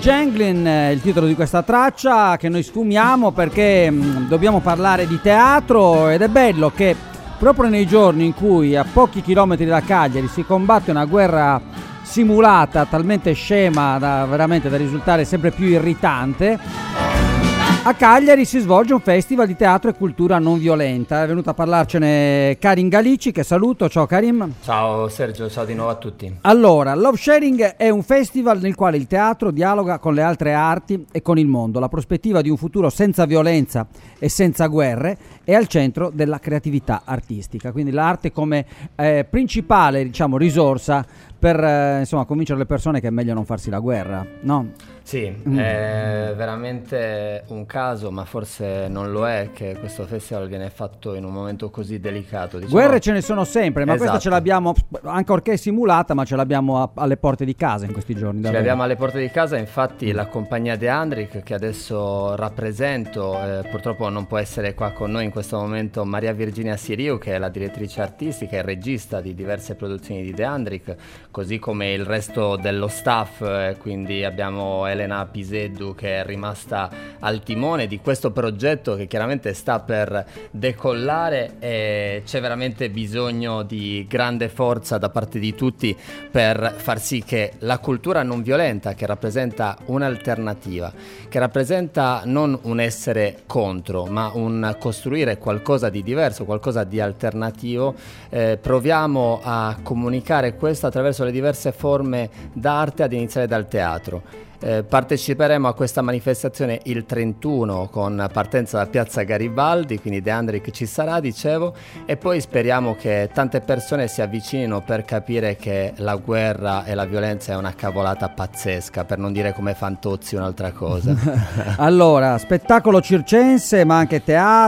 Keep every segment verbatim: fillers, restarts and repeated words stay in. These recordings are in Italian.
Janglin è il titolo di questa traccia che noi sfumiamo perché mh, dobbiamo parlare di teatro, ed è bello che proprio nei giorni in cui a pochi chilometri da Cagliari si combatte una guerra simulata talmente scema da veramente da risultare sempre più irritante, a Cagliari si svolge un festival di teatro e cultura non violenta. È venuto a parlarcene Karim Galici, che saluto. Ciao Karim. Ciao Sergio, ciao di nuovo a tutti. Allora, Love Sharing è un festival nel quale il teatro dialoga con le altre arti e con il mondo. La prospettiva di un futuro senza violenza e senza guerre è al centro della creatività artistica. Quindi l'arte come eh, principale, diciamo, risorsa per eh, insomma convincere le persone che è meglio non farsi la guerra, no? Sì, mm. è veramente un caso, ma forse non lo è, che questo festival viene fatto in un momento così delicato. Diciamo. Guerre ce ne sono sempre, ma esatto. Questa ce l'abbiamo, ancorché simulata, ma ce l'abbiamo a, alle porte di casa in questi giorni. Ce l'abbiamo alle porte di casa, infatti la compagnia De Andrik, che adesso rappresento, eh, purtroppo non può essere qua con noi in questo momento, Maria Virginia Siriu, che è la direttrice artistica e regista di diverse produzioni di De Andrik, così come il resto dello staff, eh, quindi abbiamo Elena Piseddu che è rimasta al timone di questo progetto che chiaramente sta per decollare, e c'è veramente bisogno di grande forza da parte di tutti per far sì che la cultura non violenta, che rappresenta un'alternativa, che rappresenta non un essere contro, ma un costruire qualcosa di diverso, qualcosa di alternativo, eh, proviamo a comunicare questo attraverso le diverse forme d'arte, ad iniziare dal teatro. Eh, parteciperemo a questa manifestazione il trentuno con partenza da Piazza Garibaldi, quindi De Andrik ci sarà, dicevo, e poi speriamo che tante persone si avvicinino per capire che la guerra e la violenza è una cavolata pazzesca, per non dire come Fantozzi un'altra cosa. Allora, spettacolo circense, ma anche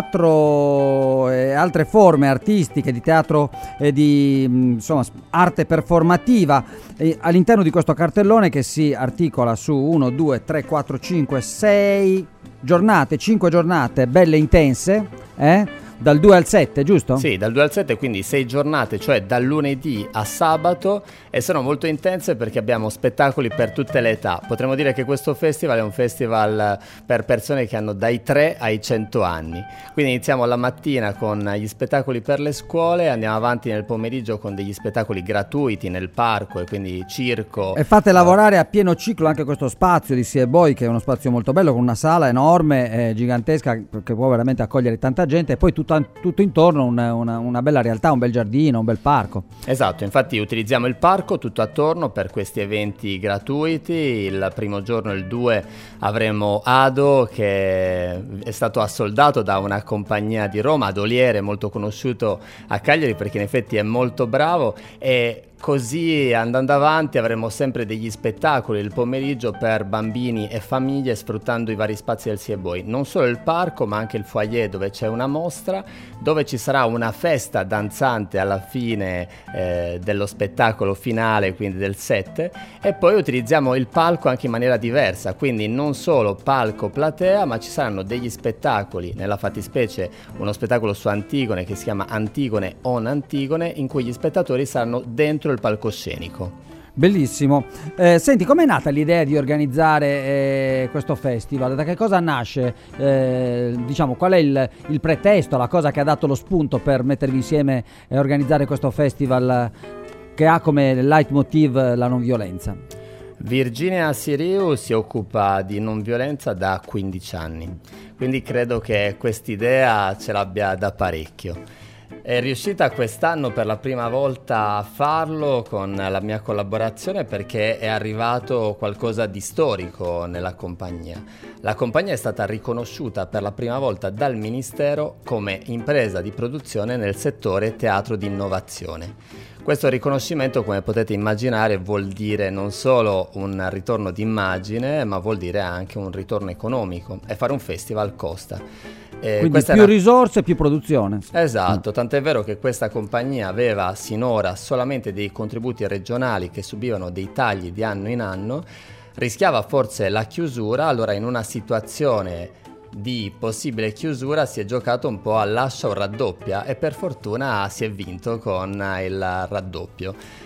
teatro e altre forme artistiche di teatro e di insomma arte performativa e all'interno di questo cartellone che si articola su uno, due, tre, quattro, cinque, sei giornate, cinque giornate belle intense, eh? Dal due al sette, giusto? Sì, dal due al sette, quindi sei giornate, cioè dal lunedì a sabato, e sono molto intense perché abbiamo spettacoli per tutte le età. Potremmo dire che questo festival è un festival per persone che hanno dai tre ai cento anni. Quindi iniziamo la mattina con gli spettacoli per le scuole, andiamo avanti nel pomeriggio con degli spettacoli gratuiti nel parco, e quindi circo. E fate lavorare a pieno ciclo anche questo spazio di Sie Boy, che è uno spazio molto bello, con una sala enorme, eh, gigantesca, che può veramente accogliere tanta gente, e poi tutto tutto intorno una, una, una bella realtà, un bel giardino, un bel parco. Esatto, infatti utilizziamo il parco tutto attorno per questi eventi gratuiti. Il primo giorno, il due, avremo Ado, che è stato assoldato da una compagnia di Roma, Adoliere, molto conosciuto a Cagliari perché in effetti è molto bravo, e così andando avanti avremo sempre degli spettacoli il pomeriggio per bambini e famiglie, sfruttando i vari spazi del Sie Boy. Non solo il parco, ma anche il foyer, dove c'è una mostra, dove ci sarà una festa danzante alla fine eh, dello spettacolo finale, quindi del sette, e poi utilizziamo il palco anche in maniera diversa, quindi non solo palco platea, ma ci saranno degli spettacoli, nella fattispecie uno spettacolo su Antigone che si chiama Antigone on Antigone, in cui gli spettatori saranno dentro il palcoscenico. Bellissimo. Eh, senti, com'è nata l'idea di organizzare eh, questo festival? Da che cosa nasce? Eh, diciamo, qual è il, il pretesto, la cosa che ha dato lo spunto per mettervi insieme e organizzare questo festival che ha come leitmotiv la non violenza? Virginia Siriu si occupa di non violenza da quindici anni, quindi credo che quest'idea ce l'abbia da parecchio. È riuscita quest'anno per la prima volta a farlo con la mia collaborazione, perché è arrivato qualcosa di storico nella compagnia. La compagnia è stata riconosciuta per la prima volta dal Ministero come impresa di produzione nel settore teatro di innovazione. Questo riconoscimento, come potete immaginare, vuol dire non solo un ritorno d'immagine, ma vuol dire anche un ritorno economico, e fare un festival costa. Eh, Quindi più era... risorse, più produzione. Esatto, tant'è vero che questa compagnia aveva sinora solamente dei contributi regionali che subivano dei tagli di anno in anno, rischiava forse la chiusura. Allora, in una situazione di possibile chiusura si è giocato un po' a lascia o raddoppia, e per fortuna si è vinto con il raddoppio.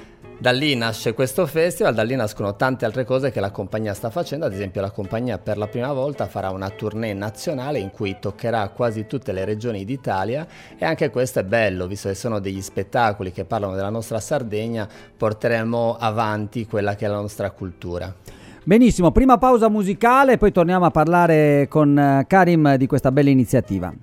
da lì nasce questo festival, da lì nascono tante altre cose che la compagnia sta facendo. Ad esempio la compagnia per la prima volta farà una tournée nazionale in cui toccherà quasi tutte le regioni d'Italia, e anche questo è bello, visto che sono degli spettacoli che parlano della nostra Sardegna, porteremo avanti quella che è la nostra cultura. Benissimo, prima pausa musicale, poi torniamo a parlare con Karim di questa bella iniziativa.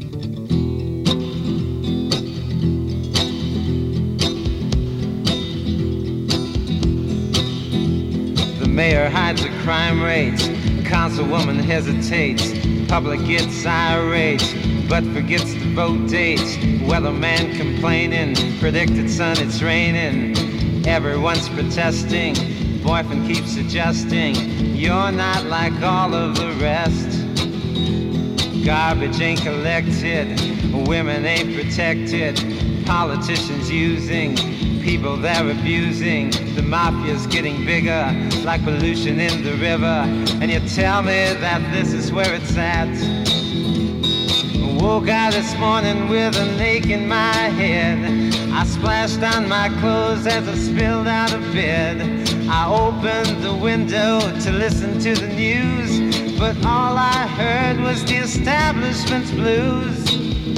The mayor hides the crime rates, councilwoman hesitates, public gets irate, but forgets to vote dates, weatherman complaining, predicted sun it's raining, everyone's protesting, boyfriend keeps suggesting, you're not like all of the rest. Garbage ain't collected, women ain't protected, politicians using people they're abusing, the mafia's getting bigger, like pollution in the river, and you tell me that this is where it's at. Woke out this morning with an ache in my head, I splashed on my clothes as I spilled out of bed, I opened the window to listen to the news, but all I heard was the establishment's blues.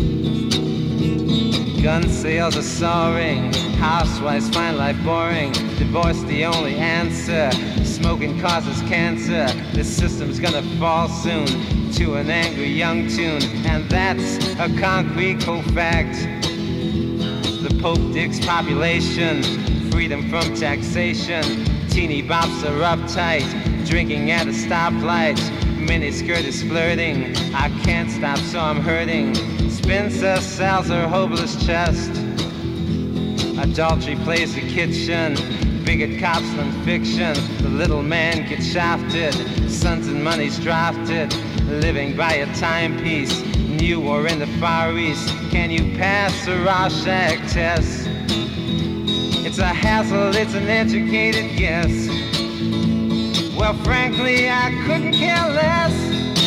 Gun sales are soaring, housewives find life boring, divorce the only answer, smoking causes cancer, this system's gonna fall soon to an angry young tune, and that's a concrete cold fact. The Pope digs population, freedom from taxation, teeny bops are uptight, drinking at a stoplight, miniskirt is flirting, I can't stop so I'm hurting, Spencer sells her hopeless chest, adultery plays the kitchen, bigot cops than fiction, the little man gets shafted, sons and money's drafted, living by a timepiece, new or in the Far East, can you pass a Rorschach test? It's a hassle, it's an educated guess, well frankly I couldn't care less.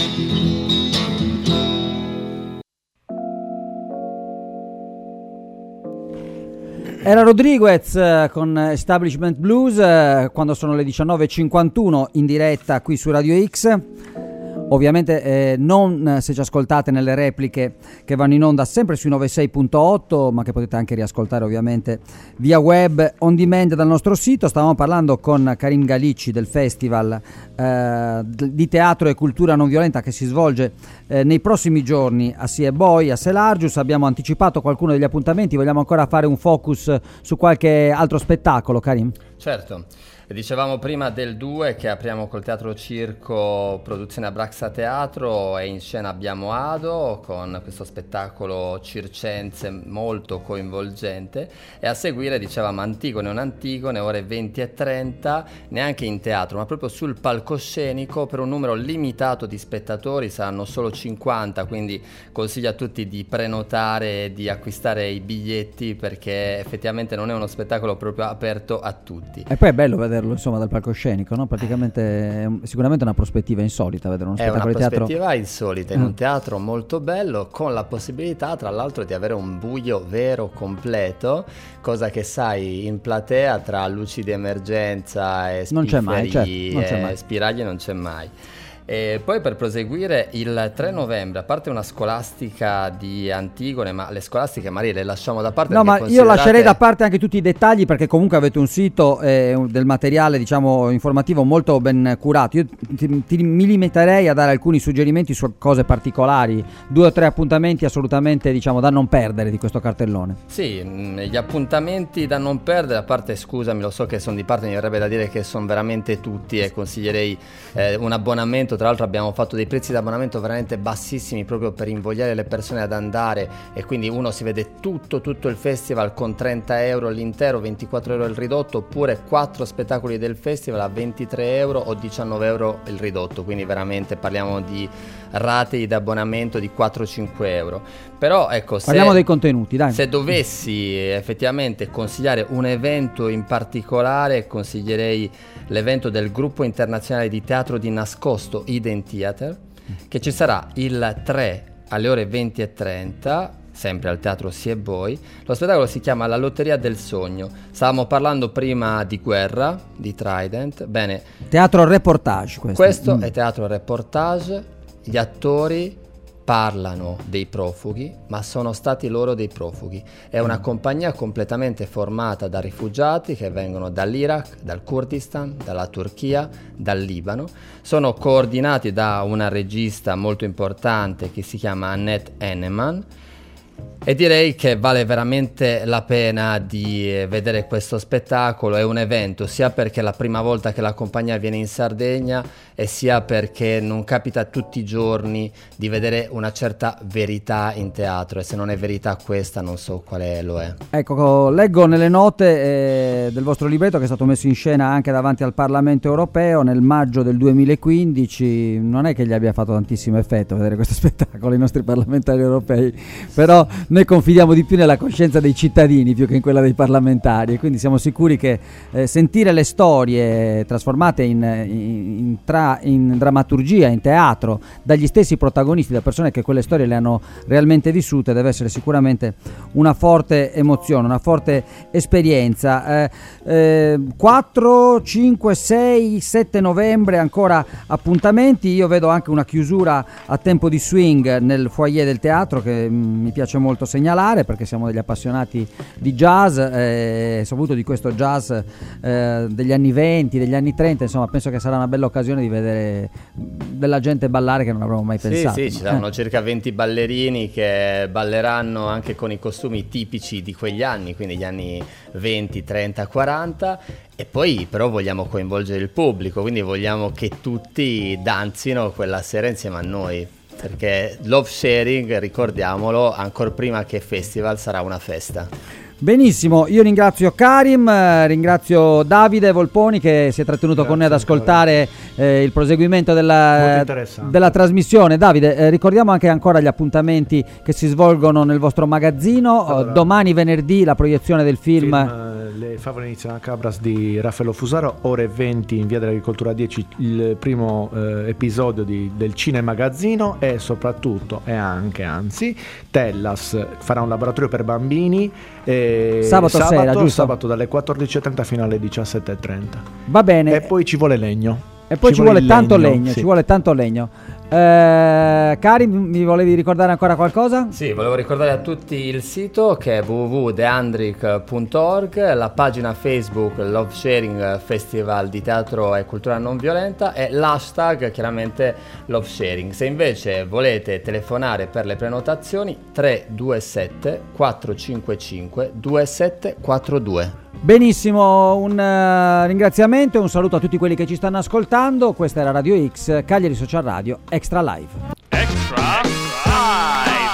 Era Rodriguez eh, con Establishment Blues eh, quando sono le diciannove e cinquantuno in diretta qui su Radio X. Ovviamente eh, non se ci ascoltate nelle repliche che vanno in onda sempre sui novantasei punto otto, ma che potete anche riascoltare ovviamente via web on demand dal nostro sito. Stavamo parlando con Karim Galicci del festival eh, di teatro e cultura non violenta che si svolge eh, nei prossimi giorni a Sieboi, a Selargius. Abbiamo anticipato qualcuno degli appuntamenti, vogliamo ancora fare un focus su qualche altro spettacolo, Karim? Certo. Dicevamo prima del due che apriamo col Teatro Circo, produzione Abraxa Teatro, e in scena abbiamo Ado con questo spettacolo circense molto coinvolgente, e a seguire dicevamo Antigone, un Antigone, ore venti e trenta, neanche in teatro ma proprio sul palcoscenico per un numero limitato di spettatori, saranno solo cinquanta, quindi consiglio a tutti di prenotare e di acquistare i biglietti perché effettivamente non è uno spettacolo proprio aperto a tutti. E poi è bello vedere insomma dal palcoscenico, no? Praticamente è sicuramente una prospettiva insolita vedere uno spettacolo di teatro. È una prospettiva insolita in un teatro molto bello, con la possibilità tra l'altro di avere un buio vero completo, cosa che sai in platea tra luci di emergenza e non c'è mai, certo, non c'è mai. Spiragli non c'è mai. E poi per proseguire il tre novembre, a parte una scolastica di Antigone, ma le scolastiche Maria le lasciamo da parte. No, ma considerate... io lascerei da parte anche tutti i dettagli, perché comunque avete un sito eh, del materiale diciamo informativo molto ben curato. Io ti, ti, mi limiterei a dare alcuni suggerimenti su cose particolari, due o tre appuntamenti assolutamente diciamo da non perdere di questo cartellone. Sì, gli appuntamenti da non perdere, a parte, scusami, lo so che sono di parte, mi verrebbe da dire che sono veramente tutti, e consiglierei eh, un abbonamento. Tra l'altro abbiamo fatto dei prezzi di abbonamento veramente bassissimi proprio per invogliare le persone ad andare, e quindi uno si vede tutto tutto il festival con trenta euro l'intero, ventiquattro euro il ridotto, oppure quattro spettacoli del festival a ventitré euro o diciannove euro il ridotto, quindi veramente parliamo di rate di abbonamento di quattro cinque euro. Però ecco, se, parliamo dei contenuti, dai. Se dovessi effettivamente consigliare un evento in particolare, consiglierei l'evento del gruppo internazionale di teatro di nascosto Hidden Theater, che ci sarà il tre alle ore venti e trenta, sempre al Teatro Sieboi. Lo spettacolo si chiama La Lotteria del Sogno. Stavamo parlando prima di Guerra, di Trident. Bene, teatro reportage questo. Questo mm. è teatro reportage. Gli attori parlano dei profughi, ma sono stati loro dei profughi. È una compagnia completamente formata da rifugiati che vengono dall'Iraq, dal Kurdistan, dalla Turchia, dal Libano. Sono coordinati da una regista molto importante che si chiama Annette Henneman. E direi che vale veramente la pena di vedere questo spettacolo. È un evento sia perché è la prima volta che la compagnia viene in Sardegna e sia perché non capita tutti i giorni di vedere una certa verità in teatro, e se non è verità questa non so quale lo è. Ecco, leggo nelle note eh, del vostro libretto che è stato messo in scena anche davanti al Parlamento europeo nel maggio del duemilaquindici. Non è che gli abbia fatto tantissimo effetto vedere questo spettacolo i nostri parlamentari europei, però noi confidiamo di più nella coscienza dei cittadini più che in quella dei parlamentari, e quindi siamo sicuri che eh, sentire le storie trasformate in, in, in, tra, in drammaturgia, in teatro, dagli stessi protagonisti, da persone che quelle storie le hanno realmente vissute, deve essere sicuramente una forte emozione, una forte esperienza. Eh, eh, quattro, cinque, sei, sette novembre ancora appuntamenti. Io vedo anche una chiusura a tempo di swing nel foyer del teatro che mh, mi piace molto segnalare, perché siamo degli appassionati di jazz, eh, soprattutto di questo jazz eh, degli anni venti, degli anni trenta. Insomma, penso che sarà una bella occasione di vedere della gente ballare che non avremmo mai sì, pensato. Sì, ci saranno eh. circa venti ballerini che balleranno anche con i costumi tipici di quegli anni, quindi gli anni venti, trenta, quaranta. E poi però vogliamo coinvolgere il pubblico, quindi vogliamo che tutti danzino quella sera insieme a noi, perché Love Sharing, ricordiamolo, ancora prima che festival sarà una festa. Benissimo, io ringrazio Karim, eh, ringrazio Davide Volponi che si è trattenuto Grazie con noi ad ascoltare eh, il proseguimento della, della trasmissione. Davide, eh, ricordiamo anche ancora gli appuntamenti che si svolgono nel vostro magazzino. Allora, domani venerdì la proiezione del film, film Le favole iniziano a Cabras di Raffaello Fusaro, ore venti in via dell'Agricoltura dieci, il primo eh, episodio di, del Cinemagazzino, e soprattutto e anche anzi Tellas farà un laboratorio per bambini eh, sabato, sabato sera, giusto? Sabato dalle quattordici e trenta fino alle diciassette e trenta. Va bene. E poi ci vuole legno. E poi ci, ci vuole, vuole tanto legno, legno sì. ci vuole tanto legno. Eh, Karim, mi volevi ricordare ancora qualcosa? Sì, volevo ricordare a tutti il sito che è w w w punto deandric punto org, la pagina Facebook Love Sharing Festival di Teatro e Cultura Non Violenta e l'hashtag chiaramente Love Sharing. Se invece volete telefonare per le prenotazioni, tre due sette quattro cinque cinque due sette quattro due. Benissimo, un uh, ringraziamento e un saluto a tutti quelli che ci stanno ascoltando. Questa era Radio X, Cagliari Social Radio, Extra Live. Extra Live.